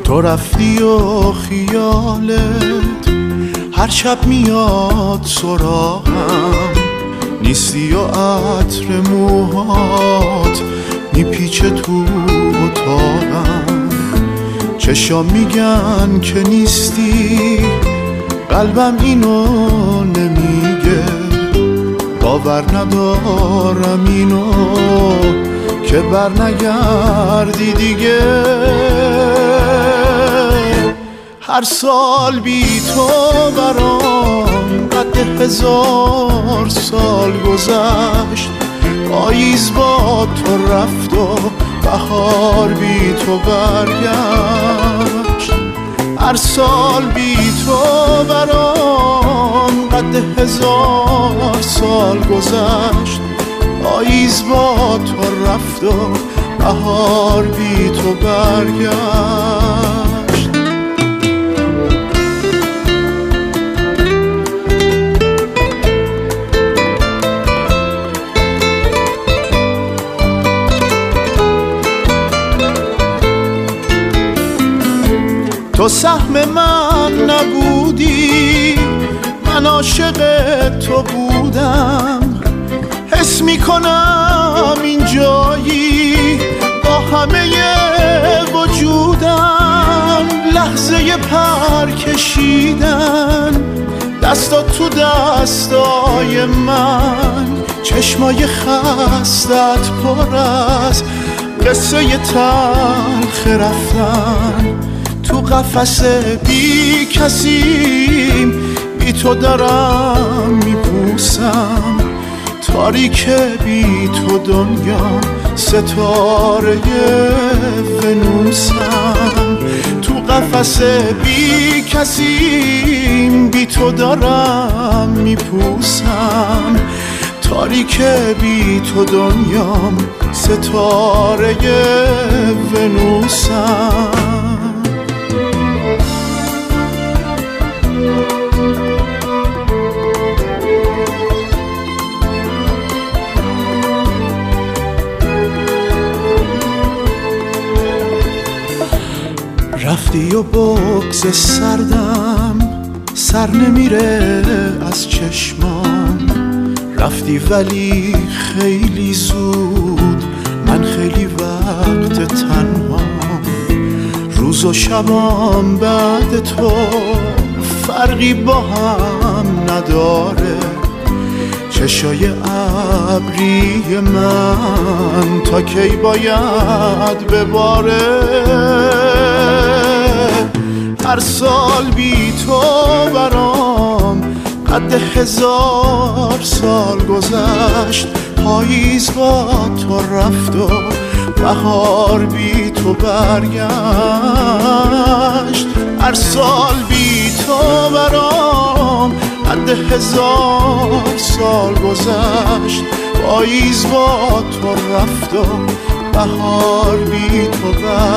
تو رفتی و خیالت هر شب میاد سراغم، نیستی و عطر موهات میپیچه تو اتاقم. چشام میگن که نیستی، قلبم اینو نمیگه. باور ندارم اینو که بر نگردی دیگه. هر سال بی تو برام قد 1000 سال گذشت. پاییز با تو رفت و بهار بی تو برگشت. هر سال بی تو برام قد 1000 سال گذشت. پاییز با تو رفت و بهار بی تو برگشت. تو سهم من نبودی، من عاشق تو بودم. حس میکنم این جایی با همه وجودم. لحظه پر کشیدن دستات تو دستای من، چشمای خستت پر از قصه تلخ رفتن. تو قفس بی کسیم، بی تو دارم میپوسم. تاریک بی تو دنیا ستاره ونوسم. تو قفس بی کسیم، بی تو دارم میپوسم. تاریک بی تو دنیام ستاره ونوسم. رفتی و بغض سردم سر نمیره از چشمام. رفتی ولی خیلی زود، من خیلی وقت تنهام. روز و شبام بعد تو فرقی با هم نداره. چشای ابری من تا کی باید بباره. هر سال بی تو برام قد 1000 سال گذشت. پاییز با تو رفت و بهار بی تو برگشت. هر سال بی تو برام قد 1000 سال گذشت. پاییز با تو رفت و بهار بی تو برگشت.